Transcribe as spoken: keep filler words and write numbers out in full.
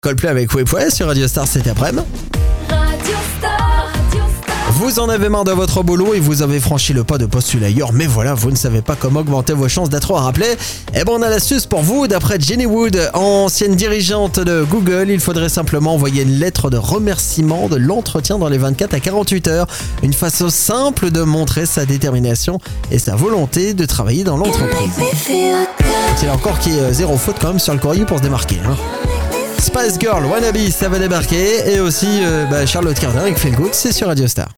Coldplay avec Whip Way sur Radio Star cet après-midi. Radio Star, Radio Star. Vous en avez marre de votre boulot et vous avez franchi le pas de postuler ailleurs, mais voilà, vous ne savez pas comment augmenter vos chances d'être rappelé. Eh ben, on a l'astuce pour vous. D'après Jenny Wood, ancienne dirigeante de Google, il faudrait simplement envoyer une lettre de remerciement de l'entretien dans les vingt-quatre à quarante-huit heures. Une façon simple de montrer sa détermination et sa volonté de travailler dans l'entreprise. C'est encore qu'il y ait zéro faute quand même sur le courrier pour se démarquer. Hein. Spice Girl, Wannabe, ça va débarquer. Et aussi euh, bah, Charlotte Cardin avec Feel Good, c'est sur Radio Star.